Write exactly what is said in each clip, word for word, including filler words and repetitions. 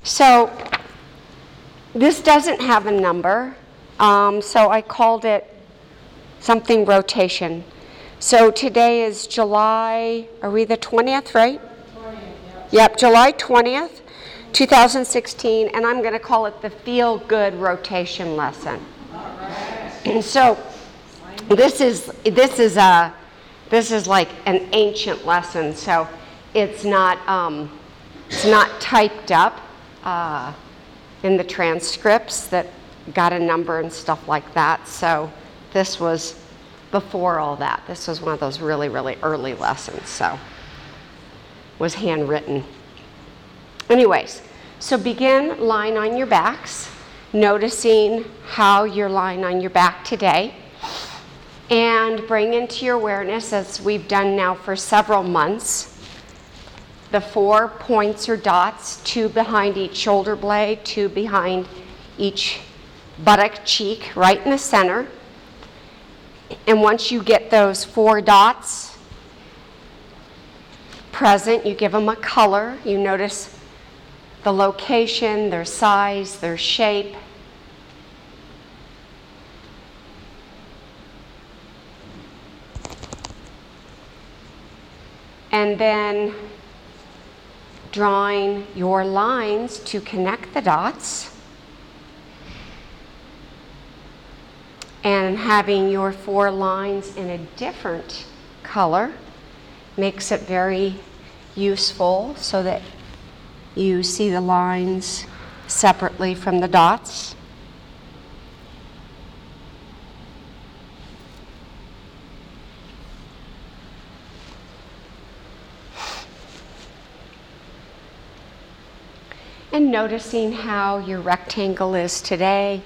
So this doesn't have a number, um, so I called it something rotation. So today is July, are we the twentieth, right? twentieth, yeah. Yep, July twentieth, two thousand sixteen, and I'm going to call it the Feel Good Rotation Lesson. All right. And so this is this is a this is like an ancient lesson, so it's not um, it's not typed up uh, in the transcripts that got a number and stuff like that. So this was before all that. This was one of those really, really early lessons, so was handwritten. Anyways, so begin lying on your backs, noticing how you're lying on your back today, and bring into your awareness, as we've done now for several months, the four points or dots, two behind each shoulder blade, two behind each buttock cheek, right in the center. And once you get those four dots present, you give them a color. You notice the location, their size, their shape. And then drawing your lines to connect the dots. And having your four lines in a different color makes it very useful so that you see the lines separately from the dots. And noticing how your rectangle is today.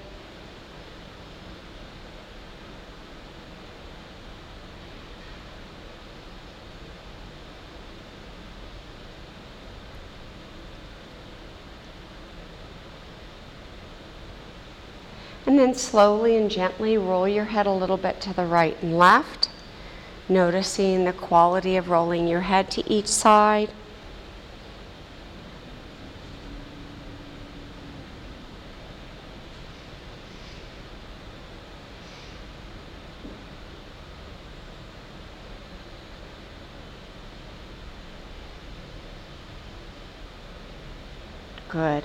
And then slowly and gently roll your head a little bit to the right and left, noticing the quality of rolling your head to each side. Good.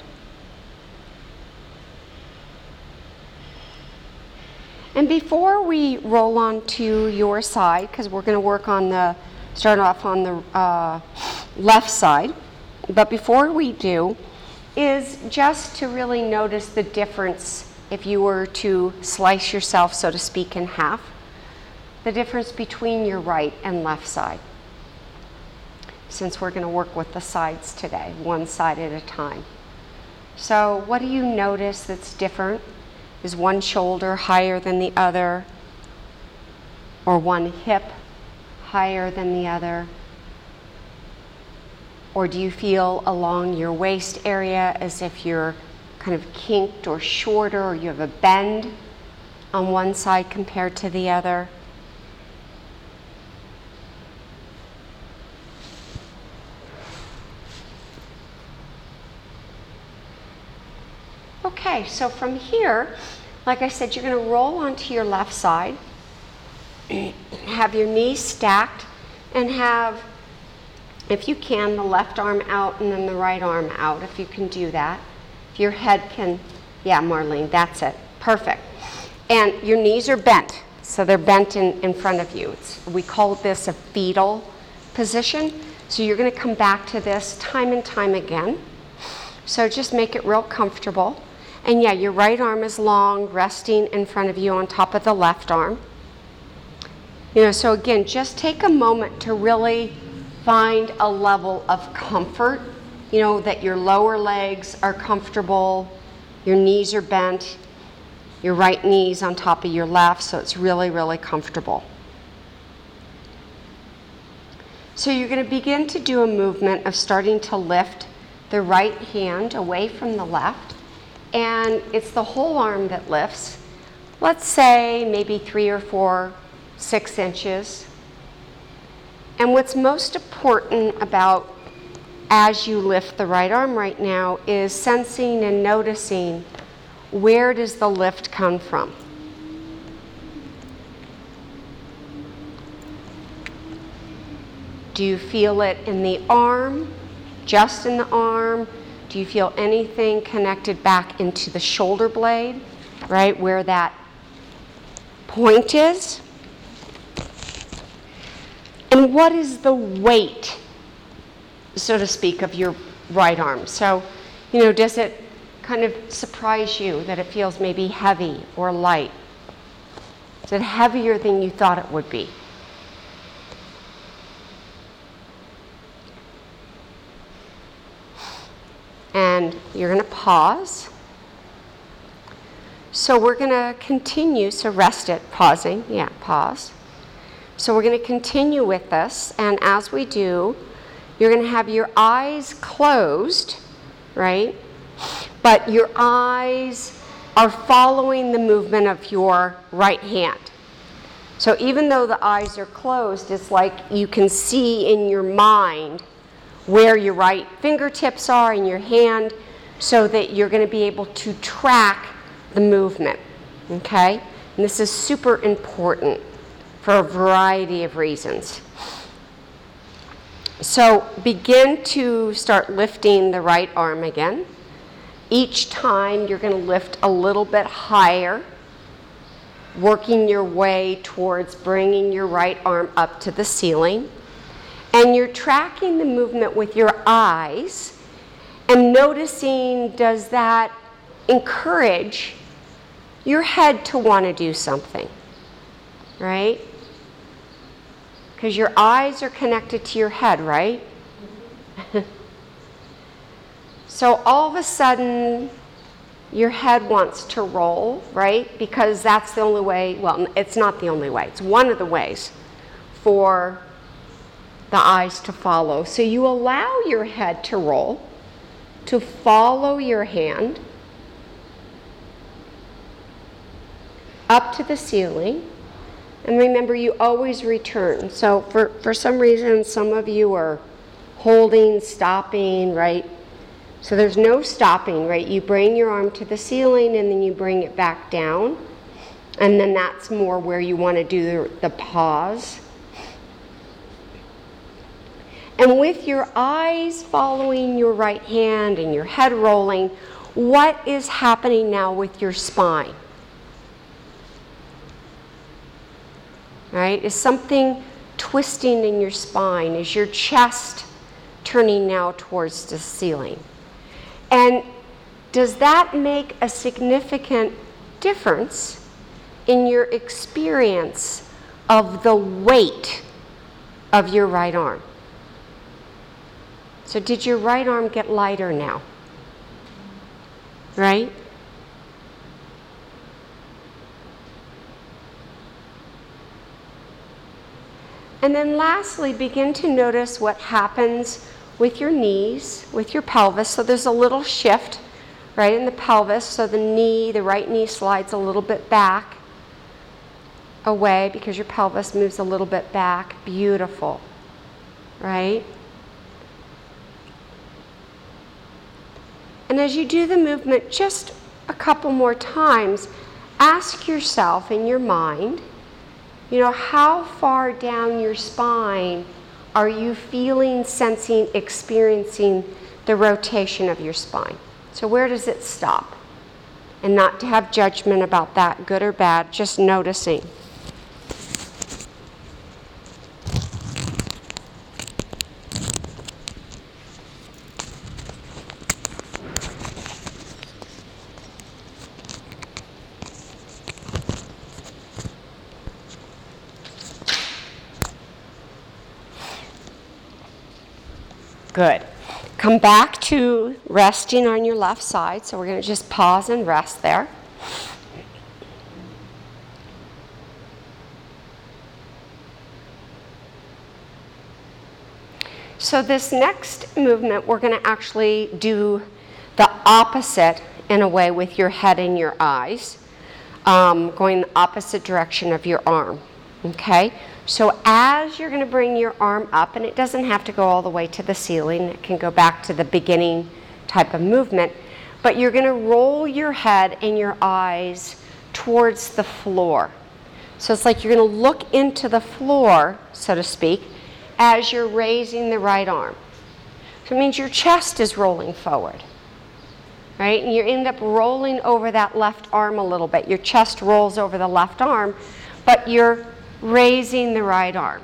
And before we roll on to your side, because we're going to work on the, start off on the uh, left side, but before we do, is just to really notice the difference if you were to slice yourself, so to speak, in half, the difference between your right and left side, since we're going to work with the sides today, one side at a time. So what do you notice that's different? Is one shoulder higher than the other? Or one hip higher than the other? Or do you feel along your waist area as if you're kind of kinked or shorter, or you have a bend on one side compared to the other? Okay, so from here, like I said, you're going to roll onto your left side, have your knees stacked, and have, if you can, the left arm out and then the right arm out, if you can do that. If your head can, yeah, Marlene, that's it. Perfect. And your knees are bent, so they're bent in, in front of you. It's, we call this a fetal position. So you're going to come back to this time and time again. So just make it real comfortable. And yeah, your right arm is long, resting in front of you on top of the left arm. You know, so again, just take a moment to really find a level of comfort, you know, that your lower legs are comfortable, your knees are bent, your right knee's on top of your left, so it's really, really comfortable. So you're going to begin to do a movement of starting to lift the right hand away from the left, and it's the whole arm that lifts. Let's say maybe three or four, six inches. And what's most important about as you lift the right arm right now is sensing and noticing, where does the lift come from? Do you feel it in the arm, just in the arm? Do you feel anything connected back into the shoulder blade, right, where that point is? And what is the weight, so to speak, of your right arm? So, you know, does it kind of surprise you that it feels maybe heavy or light? Is it heavier than you thought it would be? And you're going to pause. So we're going to continue, so rest it, pausing, yeah, pause. So we're going to continue with this, and as we do, you're going to have your eyes closed, right? But your eyes are following the movement of your right hand. So even though the eyes are closed, it's like you can see in your mind where your right fingertips are in your hand, so that you're going to be able to track the movement, okay? And this is super important for a variety of reasons. So begin to start lifting the right arm again. Each time you're going to lift a little bit higher, working your way towards bringing your right arm up to the ceiling. And you're tracking the movement with your eyes and noticing, does that encourage your head to want to do something, right? Because your eyes are connected to your head, right? So all of a sudden, your head wants to roll, right? Because that's the only way, well, it's not the only way. It's one of the ways for the eyes to follow. So you allow your head to roll, to follow your hand up to the ceiling. And remember, you always return. So for, for some reason, some of you are holding, stopping, right? So there's no stopping, right? You bring your arm to the ceiling and then you bring it back down. And then that's more where you want to do the, the pause. And with your eyes following your right hand and your head rolling, what is happening now with your spine? Right? Is something twisting in your spine? Is your chest turning now towards the ceiling? And does that make a significant difference in your experience of the weight of your right arm? So did your right arm get lighter now? Right? And then lastly, begin to notice what happens with your knees, with your pelvis. So there's a little shift, right, in the pelvis. So the knee, the right knee slides a little bit back, away, because your pelvis moves a little bit back. Beautiful, right? And as you do the movement just a couple more times, ask yourself in your mind, you know, how far down your spine are you feeling, sensing, experiencing the rotation of your spine? So where does it stop? And not to have judgment about that, good or bad, just noticing. Good. Come back to resting on your left side. So we're going to just pause and rest there. So this next movement, we're going to actually do the opposite in a way with your head and your eyes, um, going the opposite direction of your arm. Okay? So as you're going to bring your arm up, and it doesn't have to go all the way to the ceiling, it can go back to the beginning type of movement, but you're going to roll your head and your eyes towards the floor. So it's like you're going to look into the floor, so to speak, as you're raising the right arm. So it means your chest is rolling forward, right? And you end up rolling over that left arm a little bit. Your chest rolls over the left arm, but you're raising the right arm.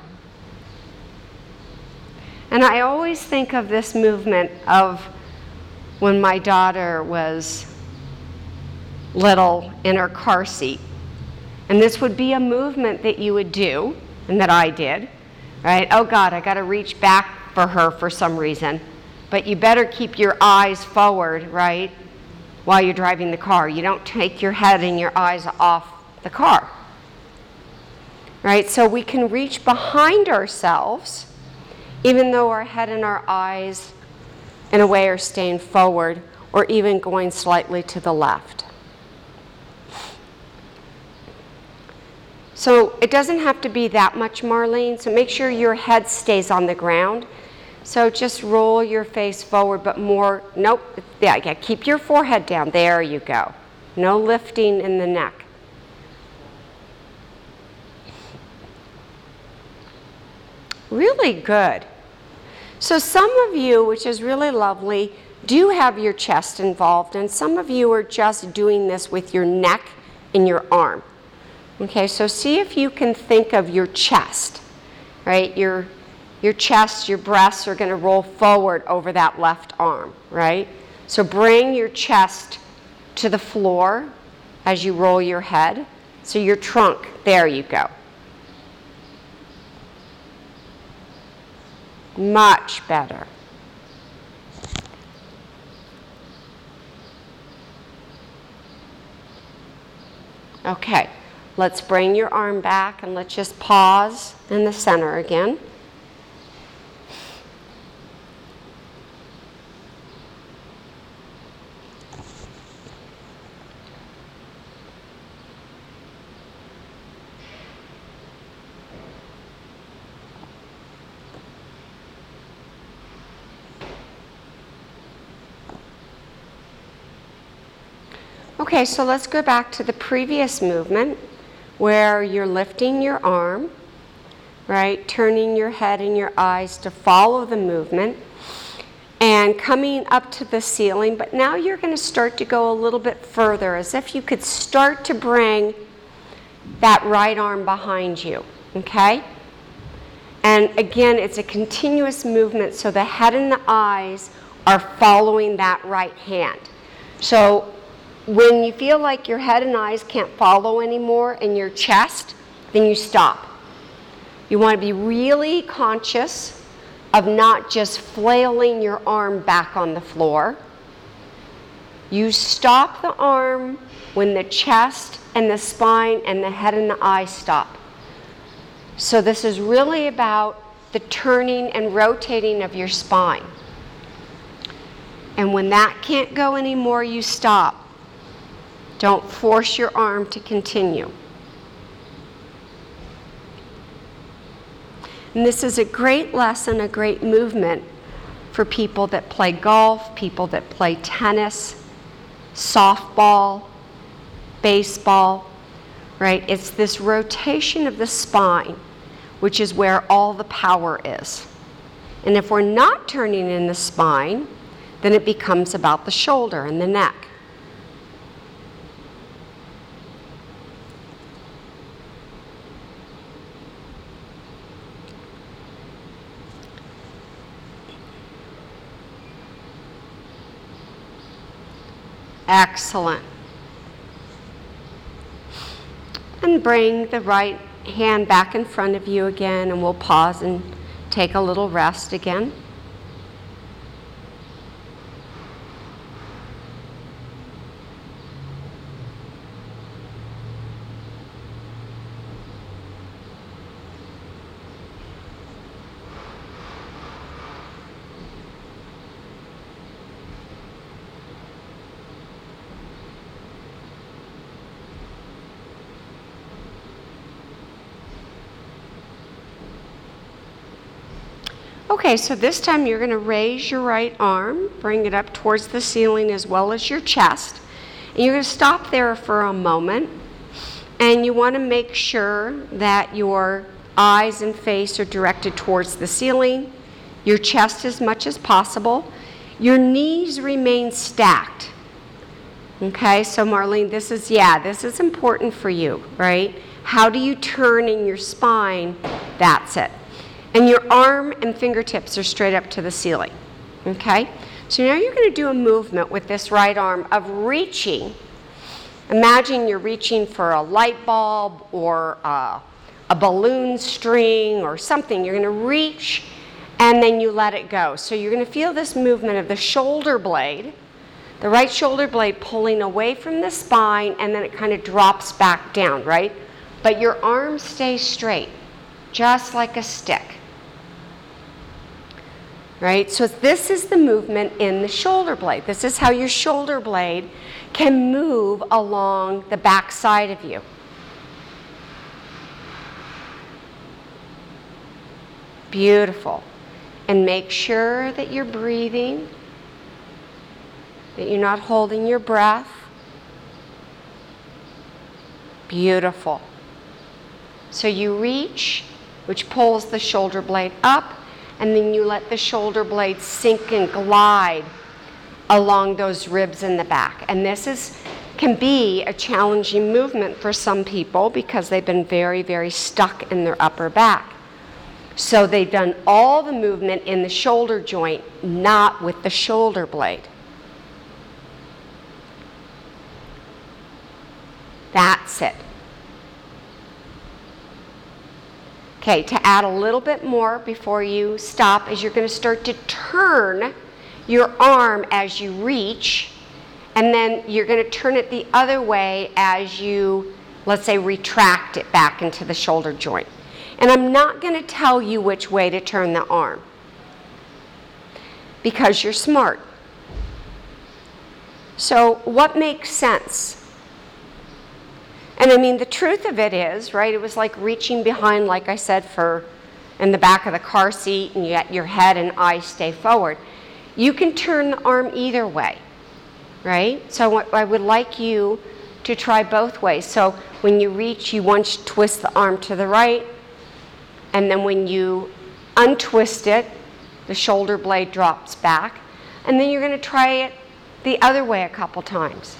And I always think of this movement of when my daughter was little in her car seat. And this would be a movement that you would do, and that I did, right? Oh God, I got to reach back for her for some reason. But you better keep your eyes forward, right, while you're driving the car. You don't take your head and your eyes off the car. Right, so we can reach behind ourselves, even though our head and our eyes, in a way, are staying forward, or even going slightly to the left. So it doesn't have to be that much, Marlene, so make sure your head stays on the ground. So just roll your face forward, but more, nope, yeah, yeah, keep your forehead down. There you go. No lifting in the neck. Really good. So some of you, which is really lovely, do have your chest involved, and some of you are just doing this with your neck and your arm. Okay, so see if you can think of your chest, right? Your, your chest, your breasts are going to roll forward over that left arm, right? So bring your chest to the floor as you roll your head. So your trunk, there you go. Much better. Okay, let's bring your arm back and let's just pause in the center again. Okay, so let's go back to the previous movement where you're lifting your arm, right, turning your head and your eyes to follow the movement and coming up to the ceiling, but now you're going to start to go a little bit further, as if you could start to bring that right arm behind you, okay? And again, it's a continuous movement, so the head and the eyes are following that right hand. So when you feel like your head and eyes can't follow anymore in your chest, then you stop. You want to be really conscious of not just flailing your arm back on the floor. You stop the arm when the chest and the spine and the head and the eyes stop. So this is really about the turning and rotating of your spine. And when that can't go anymore, you stop. Don't force your arm to continue. And this is a great lesson, a great movement for people that play golf, people that play tennis, softball, baseball, right? It's this rotation of the spine, which is where all the power is. And if we're not turning in the spine, then it becomes about the shoulder and the neck. Excellent. And bring the right hand back in front of you again, and we'll pause and take a little rest again. Okay, so this time you're going to raise your right arm, bring it up towards the ceiling as well as your chest. And you're going to stop there for a moment. And you want to make sure that your eyes and face are directed towards the ceiling, your chest as much as possible. Your knees remain stacked. Okay, so Marlene, this is, yeah, this is important for you, right? How do you turn in your spine? That's it. And your arm and fingertips are straight up to the ceiling. Okay? So now you're going to do a movement with this right arm of reaching. Imagine you're reaching for a light bulb or a, a balloon string or something. You're going to reach and then you let it go. So you're going to feel this movement of the shoulder blade, the right shoulder blade pulling away from the spine, and then it kind of drops back down, right? But your arm stays straight, just like a stick. Right? So this is the movement in the shoulder blade. This is how your shoulder blade can move along the back side of you. Beautiful. And make sure that you're breathing, that you're not holding your breath. Beautiful. So you reach, which pulls the shoulder blade up, and then you let the shoulder blade sink and glide along those ribs in the back. And this is can be a challenging movement for some people because they've been very, very stuck in their upper back. So they've done all the movement in the shoulder joint, not with the shoulder blade. That's it. Okay, to add a little bit more before you stop is you're going to start to turn your arm as you reach, and then you're going to turn it the other way as you, let's say, retract it back into the shoulder joint. And I'm not going to tell you which way to turn the arm because you're smart. So what makes sense? And I mean, the truth of it is, right, it was like reaching behind, like I said, for in the back of the car seat, and yet your head and eyes stay forward. You can turn the arm either way, right? So I would like you to try both ways. So when you reach, you once twist the arm to the right, and then when you untwist it, the shoulder blade drops back, and then you're going to try it the other way a couple times.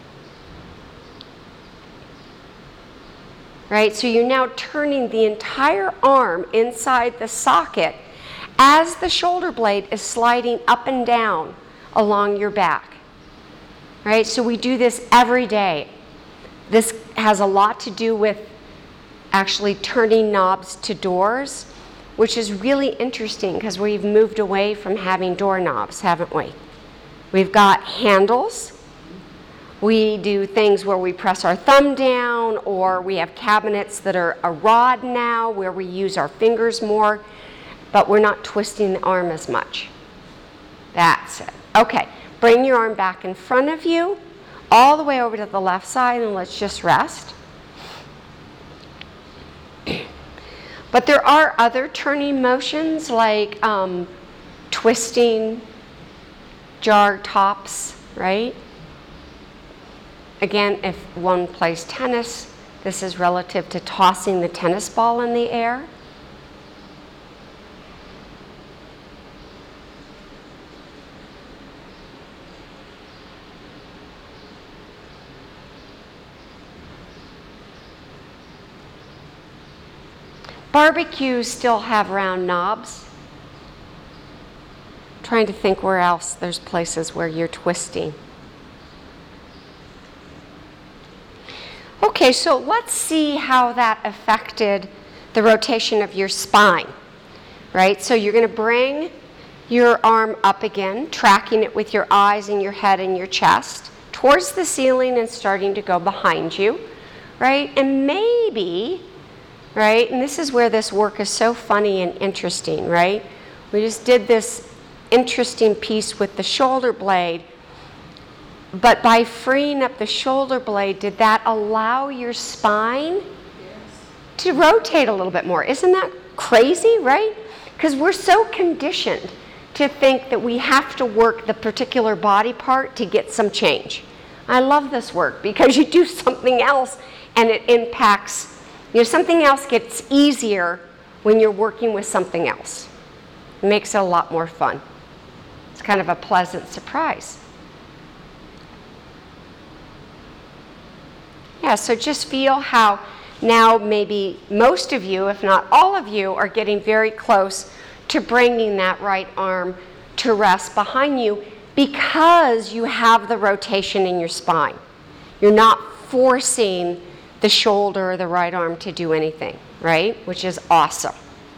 Right, so you're now turning the entire arm inside the socket as the shoulder blade is sliding up and down along your back. Right, so we do this every day. This has a lot to do with actually turning knobs to doors, which is really interesting because we've moved away from having doorknobs, haven't we? We've got handles. We do things where we press our thumb down, or we have cabinets that are a rod now where we use our fingers more, but we're not twisting the arm as much. That's it. Okay, bring your arm back in front of you, all the way over to the left side, and let's just rest. But there are other turning motions like um, twisting jar tops, right? Again, if one plays tennis, this is relative to tossing the tennis ball in the air. Barbecues still have round knobs. I'm trying to think where else there's places where you're twisting. Okay, so let's see how that affected the rotation of your spine, right? So you're going to bring your arm up again, tracking it with your eyes and your head and your chest towards the ceiling and starting to go behind you, right? And maybe, right, and this is where this work is so funny and interesting, right? We just did this interesting piece with the shoulder blade. But by freeing up the shoulder blade, did that allow your spine yes. to rotate a little bit more? Isn't that crazy, right? Because we're so conditioned to think that we have to work the particular body part to get some change. I love this work because you do something else and it impacts, you know, something else gets easier when you're working with something else. It makes it a lot more fun. It's kind of a pleasant surprise. Yeah, so just feel how now maybe most of you, if not all of you, are getting very close to bringing that right arm to rest behind you because you have the rotation in your spine. You're not forcing the shoulder or the right arm to do anything, right? Which is awesome.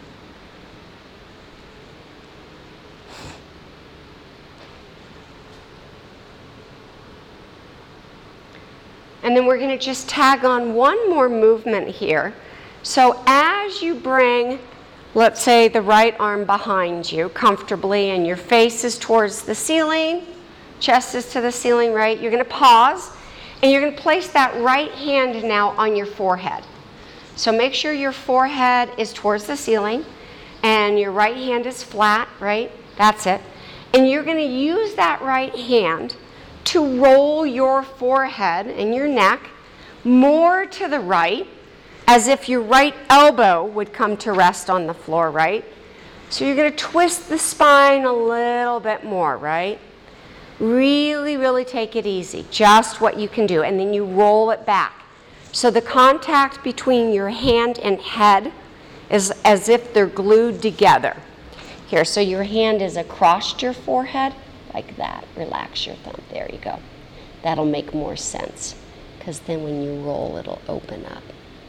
And then we're going to just tag on one more movement here. So as you bring, let's say, the right arm behind you comfortably and your face is towards the ceiling, chest is to the ceiling, right? You're going to pause and you're going to place that right hand now on your forehead. So make sure your forehead is towards the ceiling and your right hand is flat, right? That's it. And you're going to use that right hand to roll your forehead and your neck more to the right, as if your right elbow would come to rest on the floor, right? So you're going to twist the spine a little bit more, right? Really, really take it easy, just what you can do, and then you roll it back. So the contact between your hand and head is as if they're glued together. Here, so your hand is across your forehead, like that. Relax your thumb. There you go. That'll make more sense, because then when you roll, it'll open up.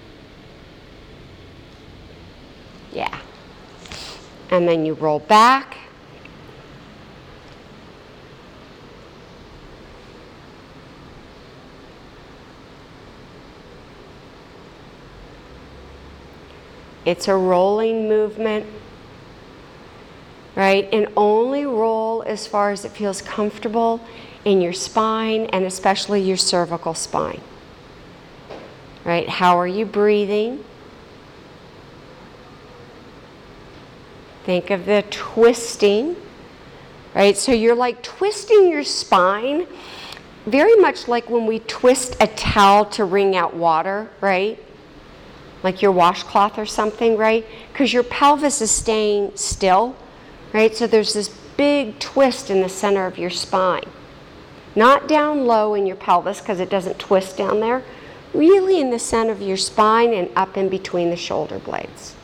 Yeah. And then you roll back. It's a rolling movement, right? And only roll as far as it feels comfortable in your spine and especially your cervical spine, right? How are you breathing? Think of the twisting, right? So you're like twisting your spine, very much like when we twist a towel to wring out water, right? Like your washcloth or something, right? Because your pelvis is staying still, right? So there's this big twist in the center of your spine. Not down low in your pelvis because it doesn't twist down there. Really in the center of your spine and up in between the shoulder blades.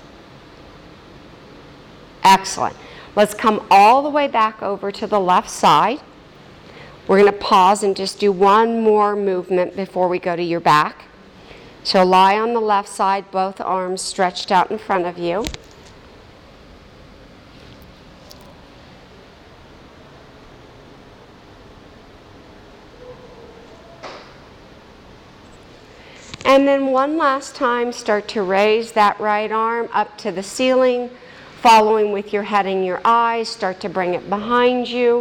Excellent. Let's come all the way back over to the left side. We're going to pause and just do one more movement before we go to your back. So lie on the left side, both arms stretched out in front of you. And then one last time, start to raise that right arm up to the ceiling, following with your head and your eyes. Start to bring it behind you.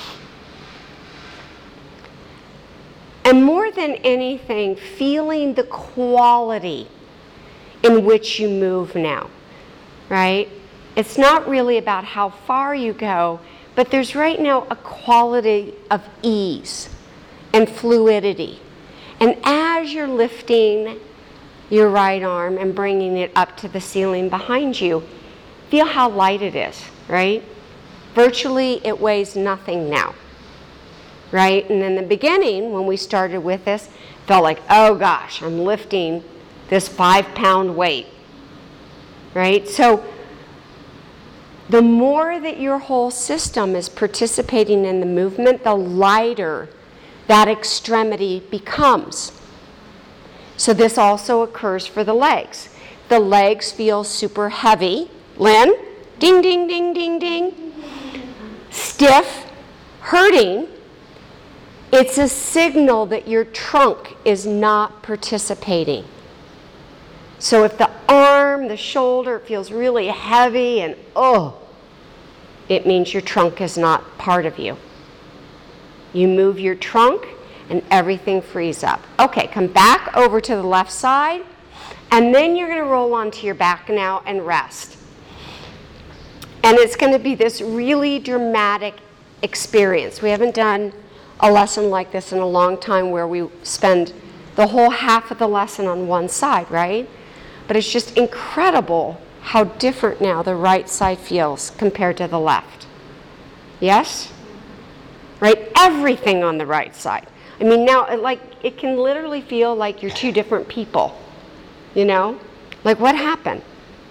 And more than anything, feeling the quality in which you move now, right? It's not really about how far you go, but there's right now a quality of ease and fluidity. And as you're lifting your right arm and bringing it up to the ceiling behind you, feel how light it is, right? Virtually, it weighs nothing now. Right? And in the beginning, when we started with this, felt like, oh gosh, I'm lifting this five pound weight. Right? So the more that your whole system is participating in the movement, the lighter that extremity becomes. So this also occurs for the legs. The legs feel super heavy. Lynn? Ding, ding, ding, ding, ding. Stiff, hurting. It's a signal that your trunk is not participating. So if the arm, the shoulder feels really heavy and oh, it means your trunk is not part of you. You move your trunk and everything frees up. Okay, come back over to the left side, and then you're going to roll onto your back now and rest. And it's going to be this really dramatic experience. We haven't done a lesson like this in a long time where we spend the whole half of the lesson on one side, right? But it's just incredible how different now the right side feels compared to the left. Yes? Right? Everything on the right side. I mean, now, it, like, it can literally feel like you're two different people, you know? Like, what happened?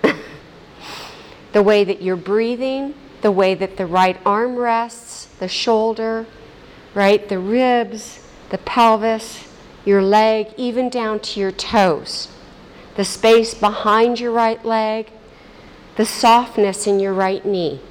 The way that you're breathing, the way that the right arm rests, the shoulder, right? The ribs, the pelvis, your leg, even down to your toes. The space behind your right leg, the softness in your right knee.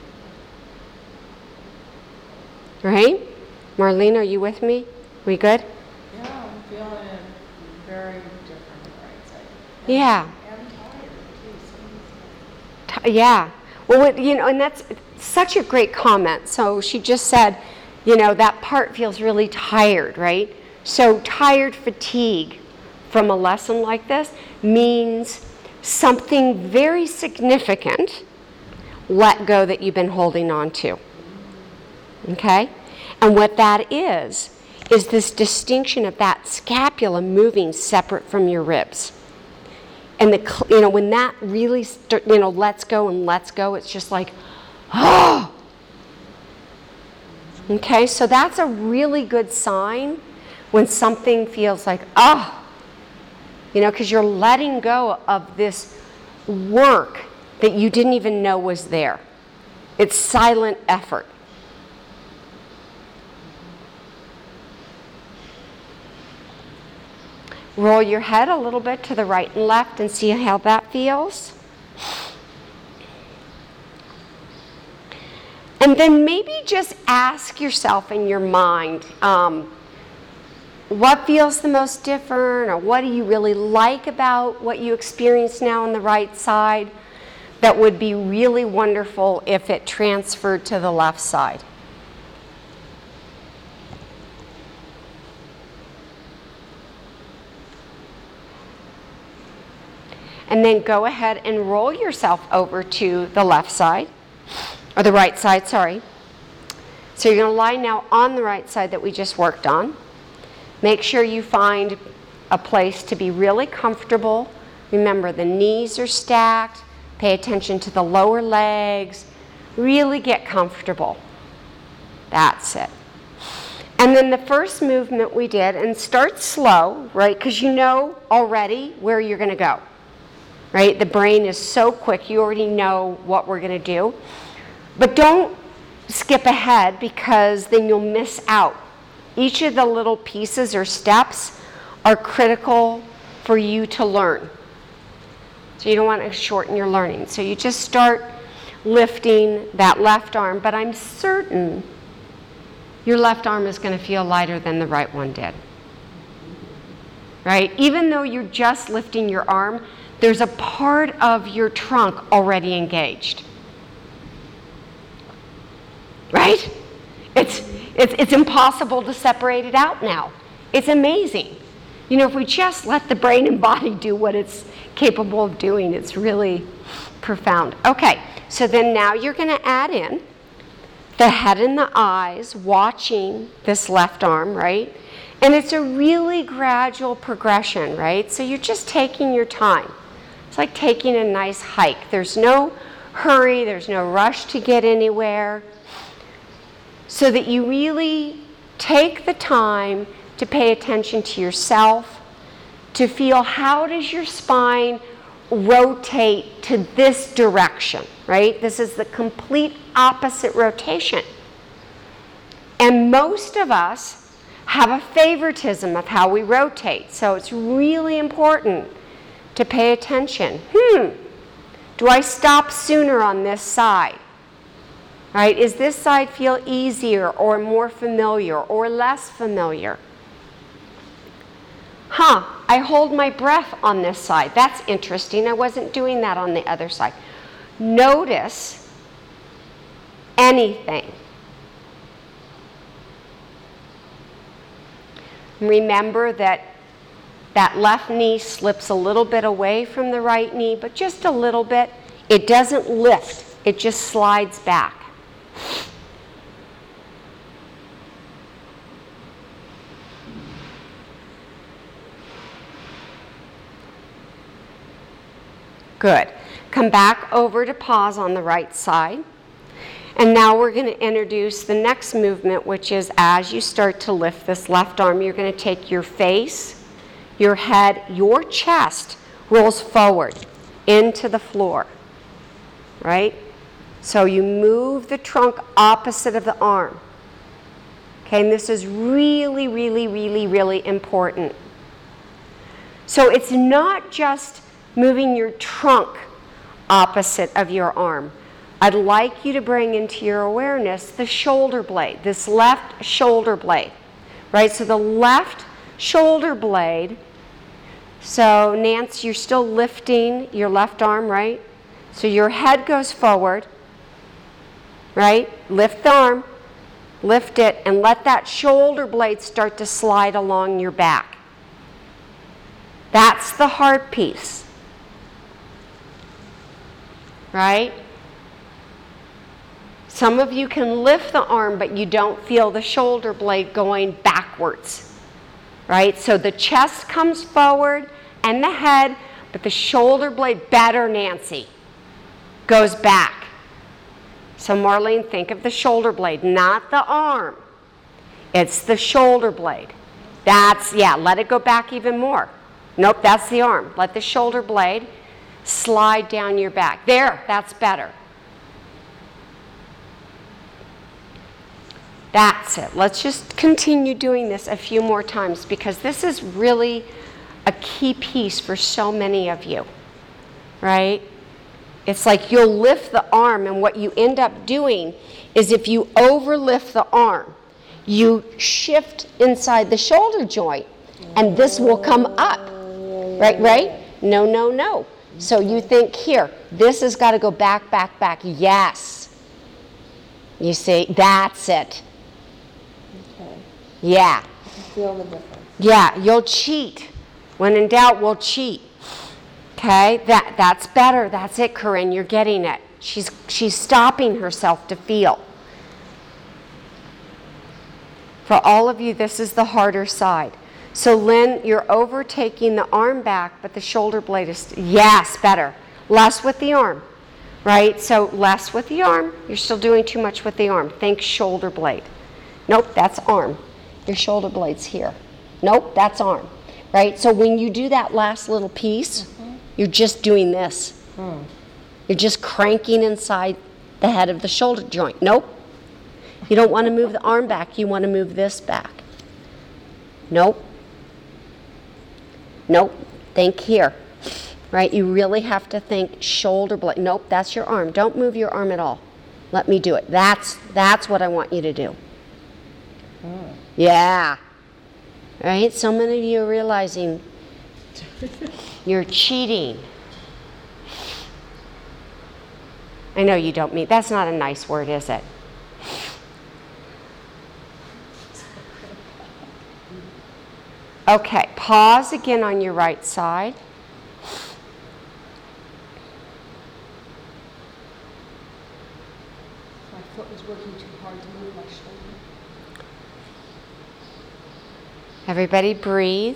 Right? Marlene, are you with me? We good? Yeah, I'm feeling it very different on the right side. Yeah. I'm tired too. Yeah. Well, it, you know, and that's such a great comment. So she just said, you know, that part feels really tired, right? So tired fatigue from a lesson like this means something very significant let go that you've been holding on to. Okay? And what that is, is this distinction of that scapula moving separate from your ribs. And the, you know, when that really, start, you know, lets go and lets go, it's just like, oh. Okay, so that's a really good sign when something feels like, oh. You know, because you're letting go of this work that you didn't even know was there. It's silent effort. Roll your head a little bit to the right and left and see how that feels. And then maybe just ask yourself in your mind, um, what feels the most different, or what do you really like about what you experience now on the right side that would be really wonderful if it transferred to the left side? And then go ahead and roll yourself over to the left side, or the right side, sorry. So you're going to lie now on the right side that we just worked on. Make sure you find a place to be really comfortable. Remember, the knees are stacked. Pay attention to the lower legs. Really get comfortable. That's it. And then the first movement we did, and start slow, right? Because you know already where you're going to go. Right? The brain is so quick, you already know what we're going to do. But don't skip ahead, because then you'll miss out. Each of the little pieces or steps are critical for you to learn. So you don't want to shorten your learning. So you just start lifting that left arm, but I'm certain your left arm is going to feel lighter than the right one did. Right? Even though you're just lifting your arm, there's a part of your trunk already engaged. Right? It's, it's, it's impossible to separate it out now. It's amazing. You know, if we just let the brain and body do what it's capable of doing, it's really profound. Okay, so then now you're going to add in the head and the eyes watching this left arm, right? And it's a really gradual progression, right? So you're just taking your time. It's like taking a nice hike. There's no hurry, there's no rush to get anywhere. So that you really take the time to pay attention to yourself, to feel how does your spine rotate to this direction, right? This is the complete opposite rotation. And most of us have a favoritism of how we rotate. So it's really important to pay attention. Hmm, do I stop sooner on this side? Right? Is this side feel easier or more familiar or less familiar? Huh, I hold my breath on this side. That's interesting. I wasn't doing that on the other side. Notice anything. Remember that that left knee slips a little bit away from the right knee, but just a little bit. It doesn't lift it just slides back. Good. Come back over to pause on the right side. And now we're going to introduce the next movement, which is as you start to lift this left arm, you're going to take your face, your head, your chest rolls forward into the floor, right? So you move the trunk opposite of the arm. Okay, and this is really, really, really, really important. So it's not just moving your trunk opposite of your arm. I'd like you to bring into your awareness the shoulder blade, this left shoulder blade, right? So the left shoulder blade, so Nance, you're still lifting your left arm, right? So your head goes forward, right? Lift the arm, lift it, and let that shoulder blade start to slide along your back. That's the hard piece. Right? Some of you can lift the arm, but you don't feel the shoulder blade going backwards. Right? So the chest comes forward and the head, but the shoulder blade, better Nancy, goes back. So Marlene, think of the shoulder blade, not the arm. It's the shoulder blade. That's, yeah, let it go back even more. Nope, that's the arm. Let the shoulder blade slide down your back. There, that's better. That's it. Let's just continue doing this a few more times because this is really a key piece for so many of you, right? It's like you'll lift the arm, and what you end up doing is if you overlift the arm, you shift inside the shoulder joint, and this will come up, right, right? No, no, no. So you think here, this has got to go back, back, back. Yes. You see, that's it. Okay. Yeah. I can feel the difference. Yeah, you'll cheat. When in doubt, we'll cheat. Okay, that, that's better. That's it, Corinne. You're getting it. She's, she's stopping herself to feel. For all of you, this is the harder side. So Lynn, you're overtaking the arm back, but the shoulder blade is, yes, better. Less with the arm, right? So less with the arm. You're still doing too much with the arm. Think shoulder blade. Nope, that's arm. Your shoulder blade's here. Nope, that's arm, right? So when you do that last little piece, mm-hmm. you're just doing this. Mm. You're just cranking inside the head of the shoulder joint. Nope. You don't want to move the arm back. You want to move this back. Nope. Nope, think here, right? You really have to think shoulder blade. Nope, that's your arm. Don't move your arm at all. Let me do it. That's, that's what I want you to do. Mm. Yeah. Right? So many of you are realizing you're cheating. I know you don't mean, that's not a nice word, is it? Okay, pause again on your right side. My foot was working too hard to move my shoulder. Everybody breathe.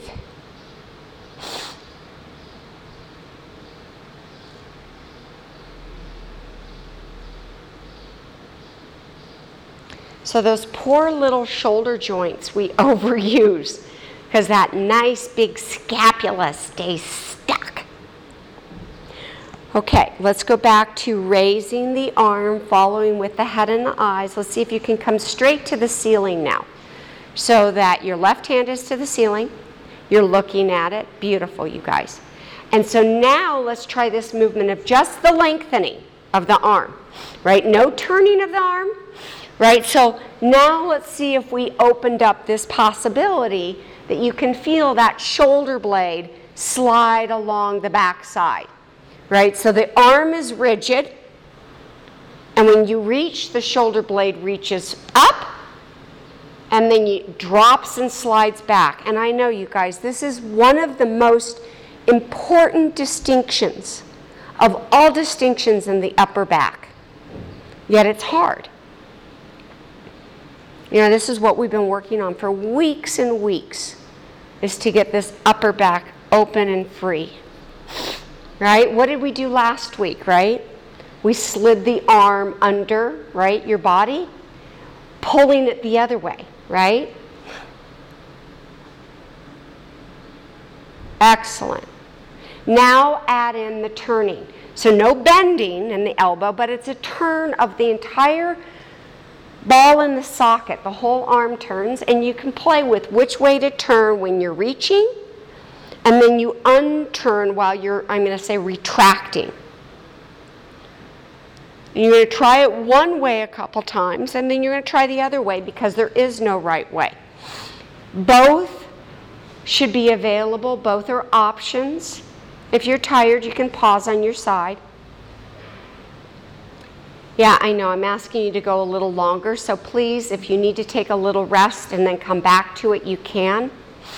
So those poor little shoulder joints we overuse because that nice big scapula stays stuck. Okay, let's go back to raising the arm, following with the head and the eyes. Let's see if you can come straight to the ceiling now. So that your left hand is to the ceiling. You're looking at it. Beautiful, you guys. And so now let's try this movement of just the lengthening of the arm, right? No turning of the arm, right? So now let's see if we opened up this possibility that you can feel that shoulder blade slide along the back side, right? So the arm is rigid, and when you reach, the shoulder blade reaches up, and then you drops and slides back. And I know, you guys, this is one of the most important distinctions of all distinctions in the upper back. yet it's hard. You know, this is what we've been working on for weeks and weeks, is to get this upper back open and free. Right? What did we do last week, right? We slid the arm under, right, your body, pulling it the other way, right? Excellent. Now add in the turning. So no bending in the elbow, but it's a turn of the entire ball in the socket. The whole arm turns, and you can play with which way to turn when you're reaching, and then you unturn while you're, I'm going to say, retracting. And you're going to try it one way a couple times, and then you're going to try the other way, because there is no right way. Both should be available. Both are options. If you're tired, you can pause on your side. Yeah, I know, I'm asking you to go a little longer, so please, if you need to take a little rest and then come back to it, you can.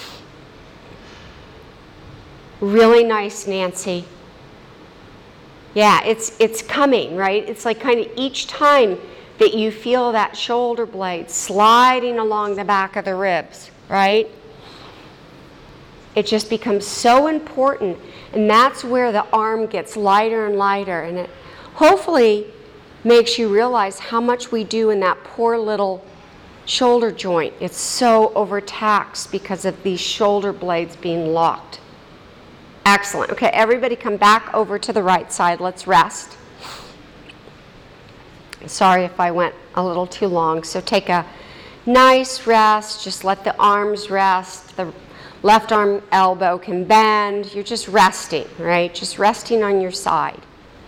Really nice, Nancy. Yeah, it's it's coming, right? It's like kind of each time that you feel that shoulder blade sliding along the back of the ribs, right? It just becomes so important, and that's where the arm gets lighter and lighter, and it hopefully makes you realize how much we do in that poor little shoulder joint. It's so overtaxed because of these shoulder blades being locked. Excellent. Okay, everybody come back over to the right side. Let's rest. Sorry if I went a little too long. So take a nice rest. Just let the arms rest. The left arm elbow can bend. You're just resting, right? Just resting on your side.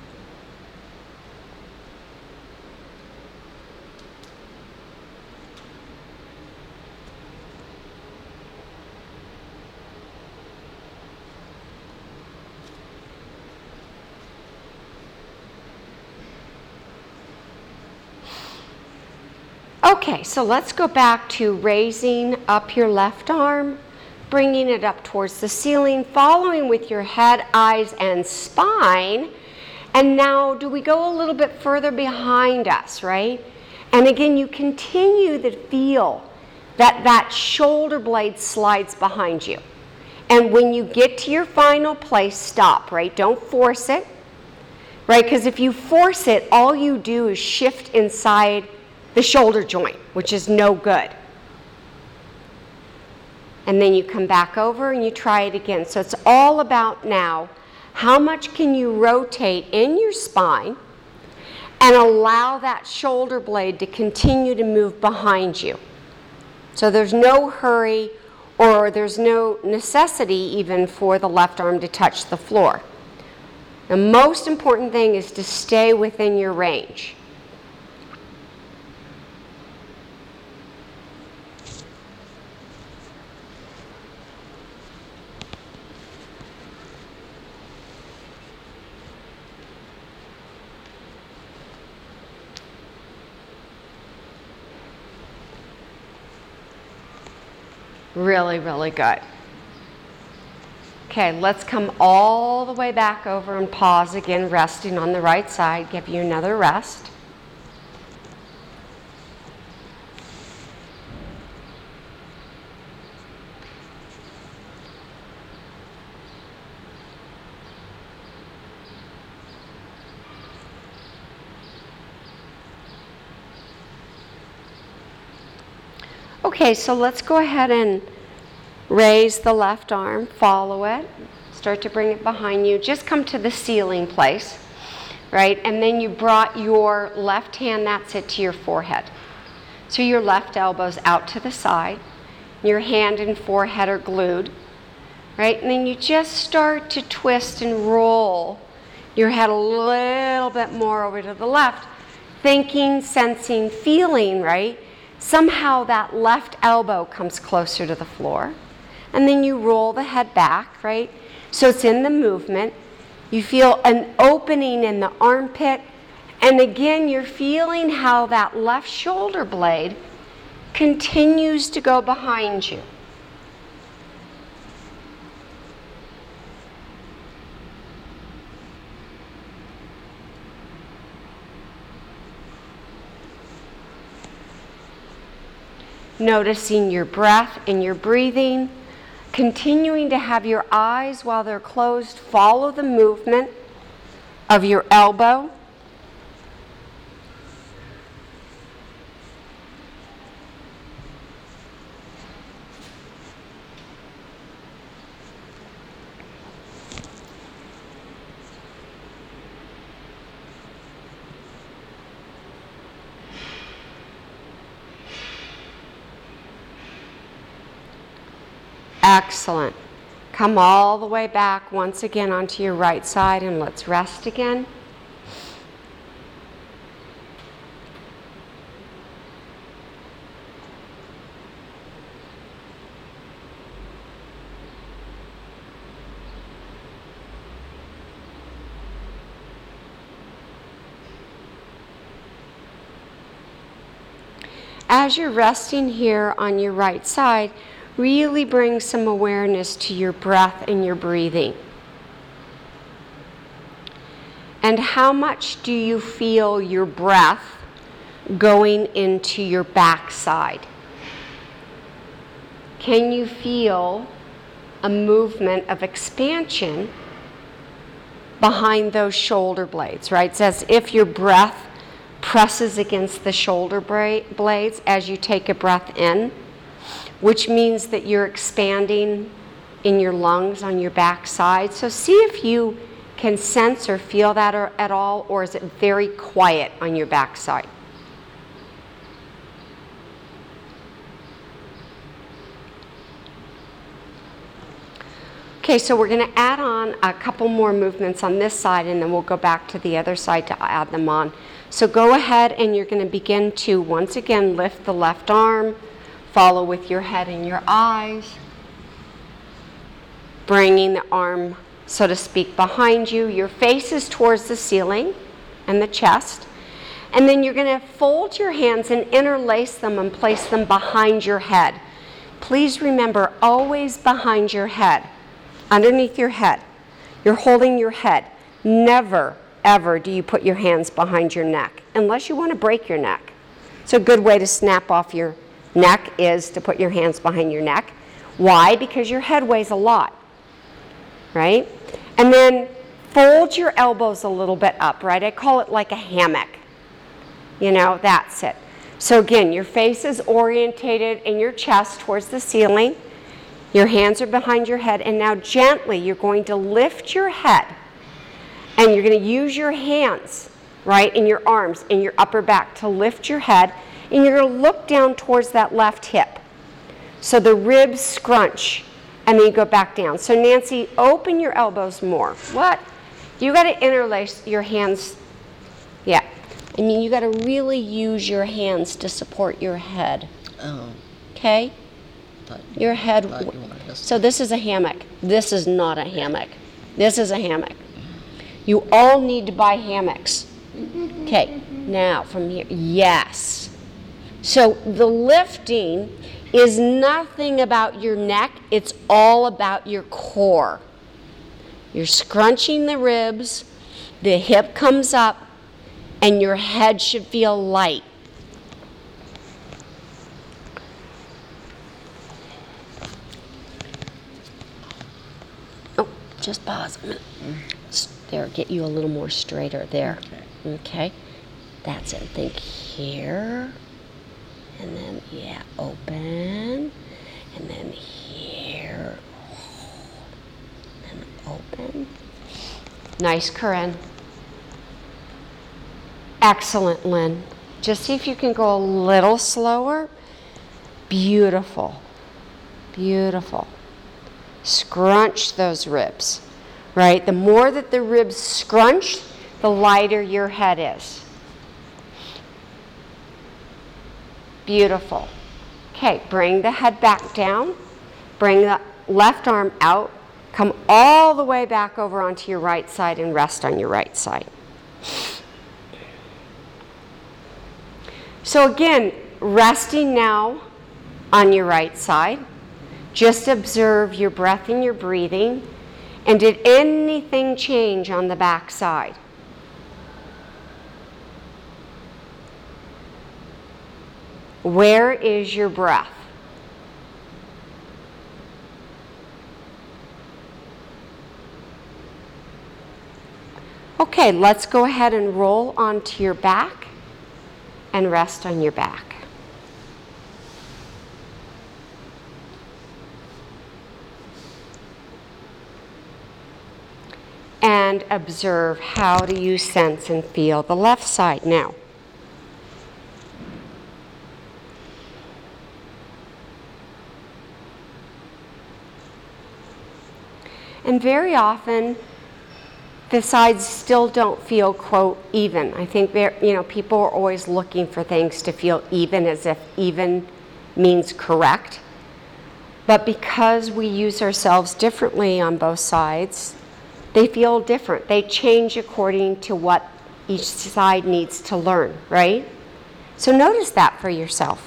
Okay, so let's go back to raising up your left arm, bringing it up towards the ceiling, following with your head, eyes, and spine. And now, do we go a little bit further behind us, right? And again, you continue to feel that that shoulder blade slides behind you. And when you get to your final place, stop, right? Don't force it, right? Because if you force it, all you do is shift inside the shoulder joint, which is no good. And then you come back over and you try it again. So it's all about now, how much can you rotate in your spine and allow that shoulder blade to continue to move behind you. So there's no hurry, or there's no necessity even for the left arm to touch the floor. The most important thing is to stay within your range. Really, really good. Okay, let's come all the way back over and pause again, resting on the right side. Give you another rest. Okay, so let's go ahead and raise the left arm, follow it, start to bring it behind you. Just come to the ceiling place, right? And then you brought your left hand, that's it, to your forehead. So your left elbow's out to the side, your hand and forehead are glued, right? And then you just start to twist and roll your head a little bit more over to the left, thinking, sensing, feeling, right? Somehow that left elbow comes closer to the floor. And then you roll the head back, right? So it's in the movement. You feel an opening in the armpit. And again, you're feeling how that left shoulder blade continues to go behind you. noticing your breath and your breathing, continuing to have your eyes while they're closed follow the movement of your elbow. Excellent. Come all the way back once again onto your right side and let's rest again. As you're resting here on your right side, really bring some awareness to your breath and your breathing. And how much do you feel your breath going into your backside? Can you feel a movement of expansion behind those shoulder blades, right? It's as if your breath presses against the shoulder bra- blades as you take a breath in, which means that you're expanding in your lungs on your back side. So see if you can sense or feel that or, at all, or is it very quiet on your back side? Okay, so we're going to add on a couple more movements on this side, and then we'll go back to the other side to add them on. So go ahead and you're going to begin to, once again, lift the left arm. Follow with your head and your eyes, bringing the arm, so to speak, behind you. Your face is towards the ceiling and the chest. And then you're going to fold your hands and interlace them and place them behind your head. Please remember, always behind your head, underneath your head. You're holding your head. Never, ever do you put your hands behind your neck, unless you want to break your neck. So a good way to snap off your neck is to put your hands behind your neck. Why? Because your head weighs a lot, right? And then fold your elbows a little bit up, right? I call it like a hammock. You know, that's it. So again, your face is orientated in your chest towards the ceiling. Your hands are behind your head, and now gently you're going to lift your head, and you're going to use your hands, right, in your arms, in your upper back to lift your head. And you're going to look down towards that left hip. So the ribs scrunch, and then you go back down. So Nancy, open your elbows more. What? You got to interlace your hands. Yeah. I mean, you got to really use your hands to support your head. Oh. Okay? Thought, Your head. thought you wanted us So this is a hammock. This is not a hammock. This is a hammock. You all need to buy hammocks. Okay. Now from here. Yes. So the lifting is nothing about your neck, it's all about your core. You're scrunching the ribs, the hip comes up, and your head should feel light. Oh, just pause a minute. There, get you a little more straighter there. Okay. Okay, that's it. Think here. And then, yeah, open, and then here, and open. Nice, Corinne. Excellent, Lynn. Just see if you can go a little slower. Beautiful, beautiful. Scrunch those ribs, right? The more that the ribs scrunch, the lighter your head is. Beautiful. Okay, bring the head back down. Bring the left arm out. Come all the way back over onto your right side and rest on your right side. So again, resting now on your right side. Just observe your breath and your breathing. And did anything change on the back side? Where is your breath? Okay, let's go ahead and roll onto your back and rest on your back. And observe, how do you sense and feel the left side now? And very often, the sides still don't feel, quote, even. I think there, you know, people are always looking for things to feel even, as if even means correct. But because we use ourselves differently on both sides, they feel different. They change according to what each side needs to learn, right? So notice that for yourself.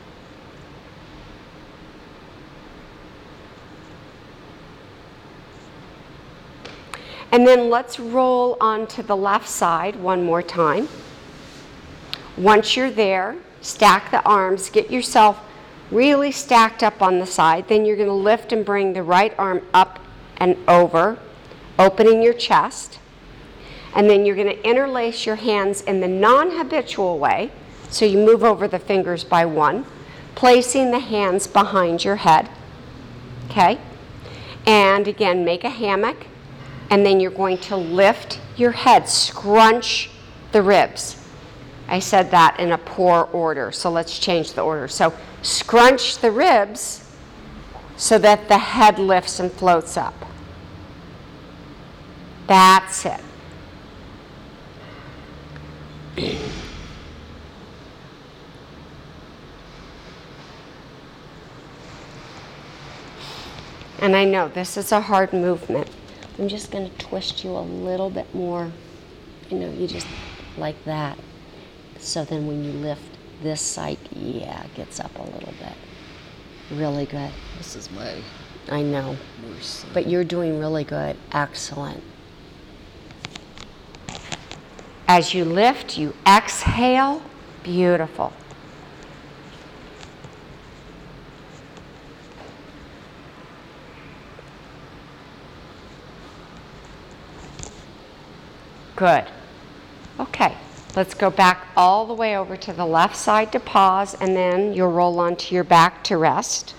And then let's roll onto the left side one more time. Once you're there, stack the arms, get yourself really stacked up on the side. Then you're going to lift and bring the right arm up and over, opening your chest. And then you're going to interlace your hands in the non-habitual way. So you move over the fingers by one, placing the hands behind your head. Okay? And again, make a hammock. And then you're going to lift your head, scrunch the ribs. I said that in a poor order, so let's change the order. So scrunch the ribs so that the head lifts and floats up. That's it. And I know this is a hard movement. I'm just going to twist you a little bit more. You know, you just like that. So then when you lift this side, yeah, it gets up a little bit. Really good. This is my I know. worst. But you're doing really good. Excellent. As you lift, you exhale. Beautiful. Good. Okay, let's go back all the way over to the left side to pause, and then you'll roll onto your back to rest.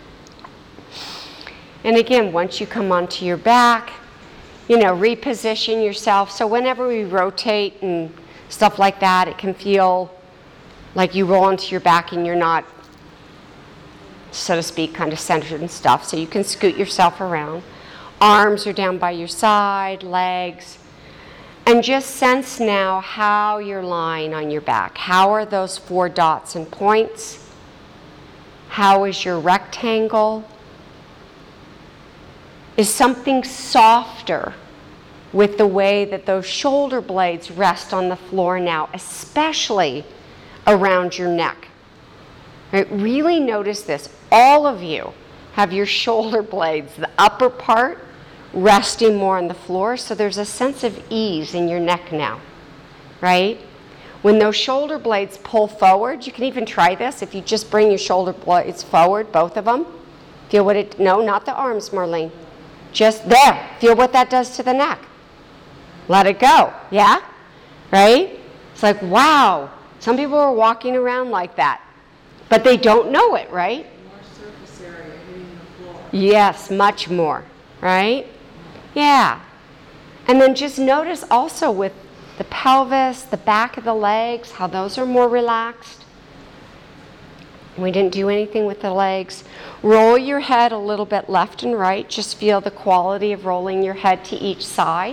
And again, once you come onto your back, you know, reposition yourself. So whenever we rotate and stuff like that, it can feel like you roll onto your back and you're not, so to speak, kind of centered and stuff. So you can scoot yourself around. Arms are down by your side, legs. And just sense now how you're lying on your back. How are those four dots and points? How is your rectangle? Is something softer with the way that those shoulder blades rest on the floor now, especially around your neck? Right? Really notice this. All of you have your shoulder blades, the upper part, resting more on the floor, so there's a sense of ease in your neck now, right? When those shoulder blades pull forward, you can even try this. If you just bring your shoulder blades forward, both of them, feel what it, no, not the arms, Marlene. Just there, feel what that does to the neck. Let it go, yeah? Right? It's like, wow, some people are walking around like that, but they don't know it, right? More surface area hitting the floor. Yes, much more, right? Yeah. And then just notice also with the pelvis, the back of the legs, how those are more relaxed. We didn't do anything with the legs. Roll your head a little bit left and right. Just feel the quality of rolling your head to each side.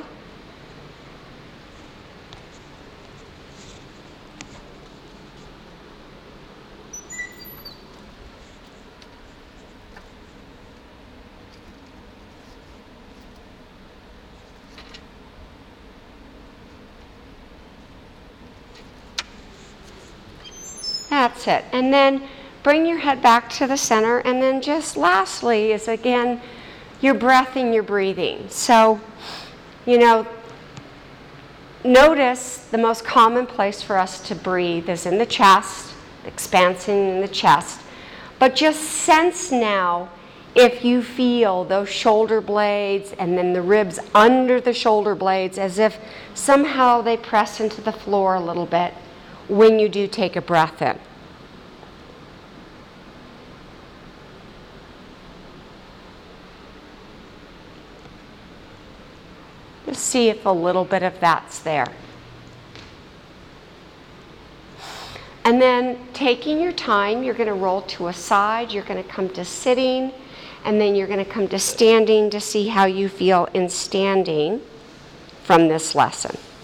That's it. And then bring your head back to the center. And then just lastly is, again, your breath and your breathing. So, you know, notice the most common place for us to breathe is in the chest. expansion in the chest. But just sense now if you feel those shoulder blades and then the ribs under the shoulder blades as if somehow they press into the floor a little bit when you do take a breath in. Just see if a little bit of that's there. And then taking your time, you're going to roll to a side, you're going to come to sitting, and then you're going to come to standing to see how you feel in standing from this lesson.